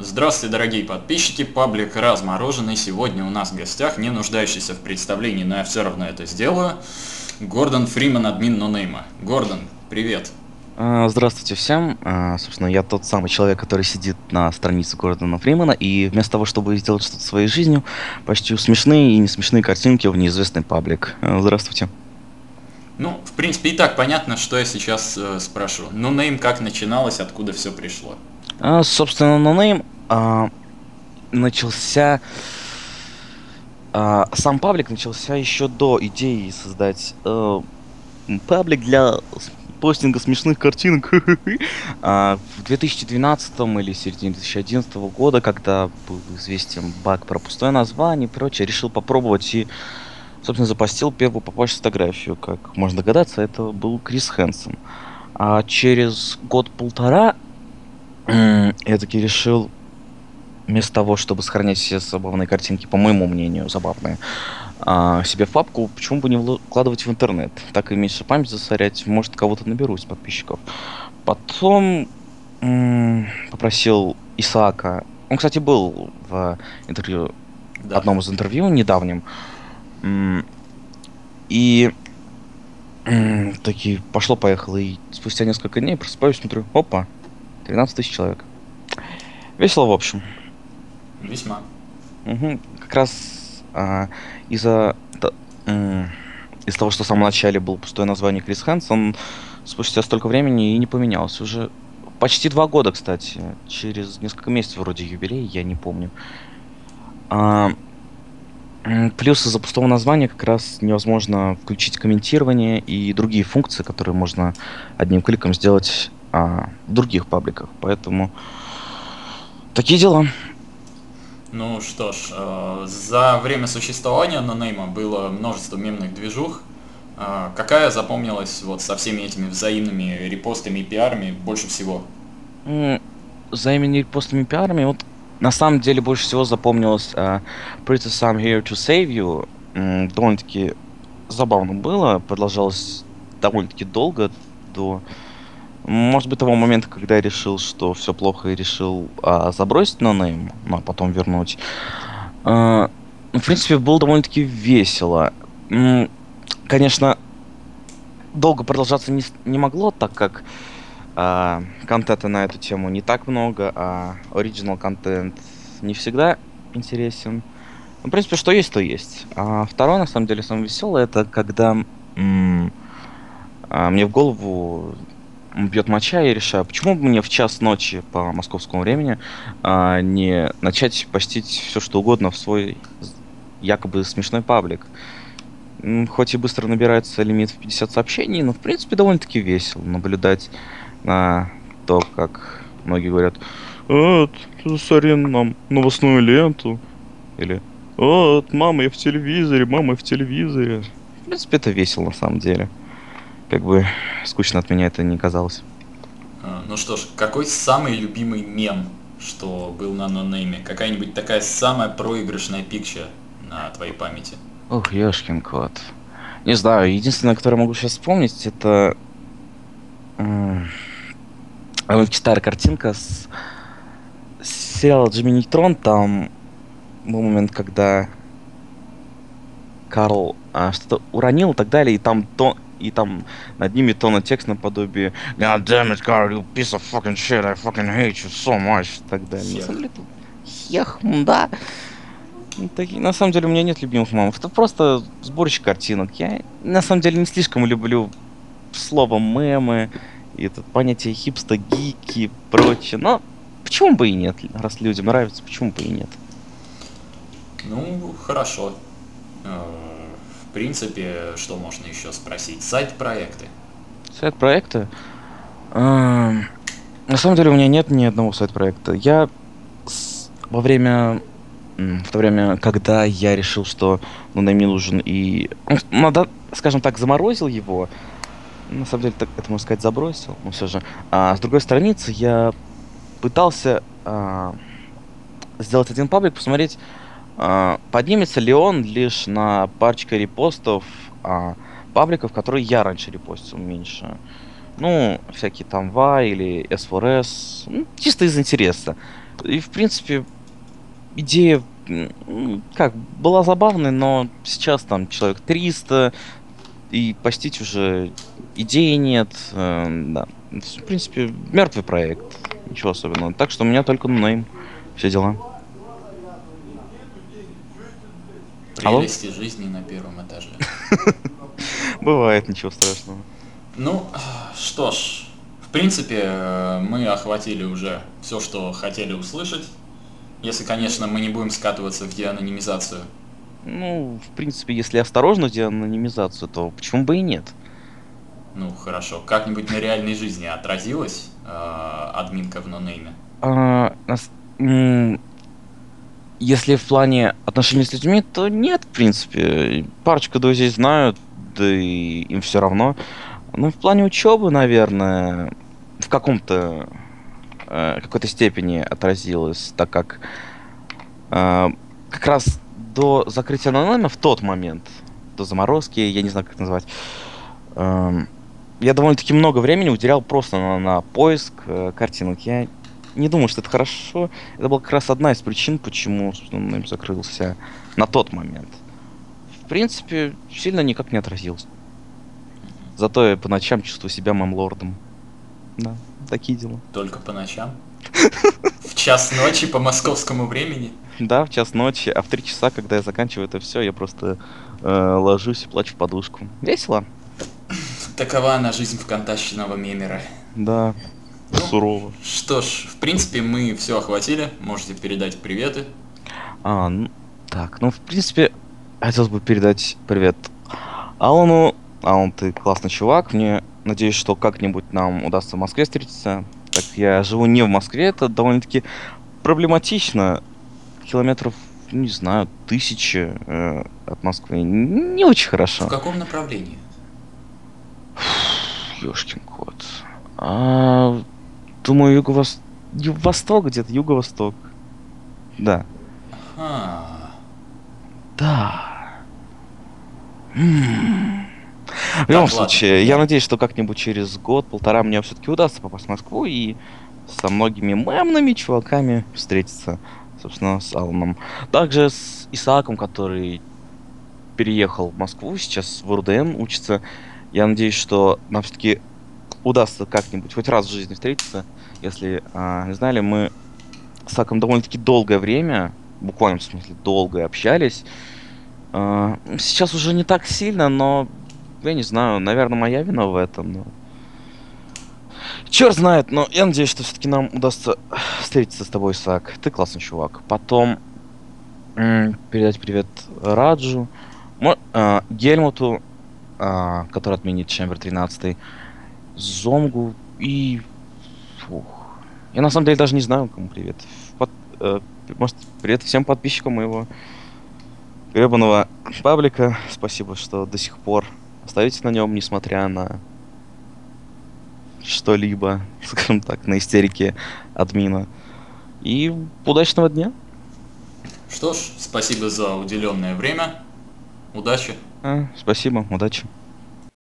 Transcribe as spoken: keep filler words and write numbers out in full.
Здравствуйте, дорогие подписчики, паблик Размороженный. Сегодня у нас в гостях, не нуждающийся в представлении, но я все равно это сделаю, Гордон Фриман, админ нонейма. Гордон, привет. А, Здравствуйте всем. А, Собственно, я тот самый человек, который сидит на странице Гордона Фримана, и вместо того, чтобы сделать что-то своей жизнью, почти смешные и не смешные картинки в неизвестный паблик. А, Здравствуйте. Ну, в принципе, и так понятно, что я сейчас э, спрошу. Нонейм как начиналось, откуда все пришло? А, Собственно, NoName а, начался... а, Сам паблик начался еще до идеи создать э, паблик для с- постинга смешных картинок. А, В две тысячи двенадцатом или середине две тысячи одиннадцатого года, когда был известен баг про пустое название и прочее, решил попробовать и, собственно, запостил первую попавшуюся фотографию. Как можно догадаться, это был Крис Хэнсон. А через год-полтора я таки решил, вместо того, чтобы сохранять все забавные картинки, по моему мнению, забавные, а, себе в папку, почему бы не вкладывать в интернет? Так и меньше память засорять, может, кого-то наберусь подписчиков. Потом м, попросил Исаака. Он, кстати, был в интервью, Да. одном из интервью недавнем. М, И м, таки пошло-поехало. И спустя несколько дней просыпаюсь, смотрю, опа, тринадцать тысяч человек. Весело, в общем. Весьма. Мгм. Как раз а, из-за т- м, из того, что в самом начале было пустое название Крис Хэнс, он спустя столько времени и не поменялся. Уже почти два года, кстати. Через несколько месяцев вроде юбилей, я не помню. А, м, Плюс из-за пустого названия как раз невозможно включить комментирование и другие функции, которые можно одним кликом сделать а, в других пабликах. Поэтому такие дела. Ну что ж, э, за время существования нонейма было множество мемных движух. Э, какая запомнилась вот со всеми этими взаимными репостами и пиарами больше всего? М, За имени постными пиарами, вот на самом деле больше всего запомнилось а, Pretty Some Here to Save You. М, Довольно-таки забавно было, продолжалось довольно-таки долго, до, может быть, того момента, когда я решил, что все плохо, и решил а, забросить на нейм, ну, а потом вернуть. А, ну, в принципе, было довольно-таки весело. М, Конечно, долго продолжаться не, с- не могло, так как а, контента на эту тему не так много, а оригинал контент не всегда интересен. Ну, в принципе, что есть, то есть. А второе, на самом деле, самое веселое, это когда м, а, мне в голову бьет моча, и я решаю, почему бы мне в час ночи по московскому времени а, не начать постить все, что угодно в свой з- якобы смешной паблик. М, Хоть и быстро набирается лимит в пятьдесят сообщений, но, в принципе, довольно-таки весело наблюдать на то, как многие говорят: «А, ты засори нам новостную ленту». Или «Вот, мама, я в телевизоре, мама, я в телевизоре». В принципе, это весело на самом деле. Как бы скучно от меня это не казалось. Э, Ну что ж, какой самый любимый мем, что был на нонейме? Какая-нибудь такая самая проигрышная пикча на твоей памяти? Ох, ёшкин кот. Не знаю, единственное, которое могу сейчас вспомнить, это м, довольно-таки старая картинка с, с сериала Джимми Нейтрон. Там был момент, когда Карл а, что-то уронил и так далее, и там то, и там над ними тона текст наподобие «God damn it, Carl, you piece of fucking shit, I fucking hate you so much» и так далее. На самом Хех. деле, это хех, да. Ну, таки- на самом деле, у меня нет любимых мемов. Это просто сборщик картинок. Я, на самом деле, не слишком люблю слово мемы и это понятие хипста, гики и прочее. Но почему бы и нет? Раз людям нравится, почему бы и нет? Ну, хорошо. Э, В принципе, что можно еще спросить? Сайт-проекты. Сайт проекта. На самом деле у меня нет ни одного сайт-проекта. Я с- во время, м, в то время, когда я решил, что ну, нам не нужен и, ну, надо, скажем так, заморозил его, на самом деле, так, это можно сказать, забросил, но все же. А с другой страницы я пытался а, сделать один паблик, посмотреть, а, поднимется ли он лишь на парочка репостов а, пабликов, которые я раньше репостил меньше. Ну, всякие там Va или эс фор эс, ну, чисто из интереса. И, в принципе, идея, м, как, была забавной, но сейчас там человек триста, и постить уже идеи нет. э, да. В принципе, мертвый проект. Ничего особенного. Так что у меня только нейм. Все дела. Алло? Прелести жизни на первом этаже. Бывает, ничего страшного. Ну, что ж, в принципе, э, мы охватили уже все, что хотели услышать. Если, конечно, мы не будем скатываться в деанонимизацию. Ну, в принципе, если осторожно делать анонимизацию, то почему бы и нет? Ну, хорошо. Как-нибудь на реальной жизни отразилась э, админка в нонейме? А, нас- м, Если в плане отношений с людьми, то нет, в принципе. Парочку друзей знают, да и им все равно. Ну, в плане учебы, наверное, в каком-то э, какой-то степени отразилось, так как э, как раз до закрытия Нанойма в тот момент, до заморозки, я не знаю, как это назвать, эм, я довольно-таки много времени уделял просто на, на поиск э, картинок. Я не думаю, что это хорошо. Это была как раз одна из причин, почему, собственно, Нанойм закрылся на тот момент. В принципе, сильно никак не отразился. Зато я по ночам чувствую себя мемлордом. Да, такие дела. Только по ночам? В час ночи по московскому времени? Да, в час ночи, а в три часа, когда я заканчиваю это все, я просто э, ложусь и плачу в подушку. Весело? Такова она жизнь вконтачного мемера. Да, Ну, сурово. что ж, в принципе, мы все охватили. Можете передать приветы. А, ну, так, ну, в принципе, хотелось бы передать привет Алану. Алан, ты классный чувак. Мне надеюсь, что как-нибудь нам удастся в Москве встретиться. Так как я живу не в Москве, это довольно-таки проблематично. Километров, не знаю, тысячи э, от Москвы. Не очень В хорошо. каком направлении? Ёшкин кот. А, думаю, юго-восток. Восток где-то, юго-восток. Да. Ага. Да. М. В любом Так, ладно. случае, я Да. надеюсь, что как-нибудь через год-полтора мне все-таки удастся попасть в Москву и со многими мемными чуваками встретиться, собственно, с Аланом. Также с Исааком, который переехал в Москву, сейчас в РУДН учится. Я надеюсь, что нам все-таки удастся как-нибудь хоть раз в жизни встретиться. Если а, не знали, мы с Исааком довольно-таки долгое время, буквально в смысле долго общались. А, сейчас уже не так сильно, но я не знаю, наверное, моя вина в этом. Но... Черт знает, но я надеюсь, что все-таки нам удастся встретиться с тобой, Исаак. Ты классный чувак. Потом м, передать привет Раджу, Мо- а, Гельмуту, а, который отменит Чембер тринадцать, Зомгу и... Фух. Я на самом деле даже не знаю, кому привет. Под- э, может, привет всем подписчикам моего гребаного паблика. Спасибо, что до сих пор остаетесь на нем, несмотря на что-либо, скажем так, на истерике админа. И удачного дня. Что ж, спасибо за уделенное время. Удачи. А, спасибо, удачи.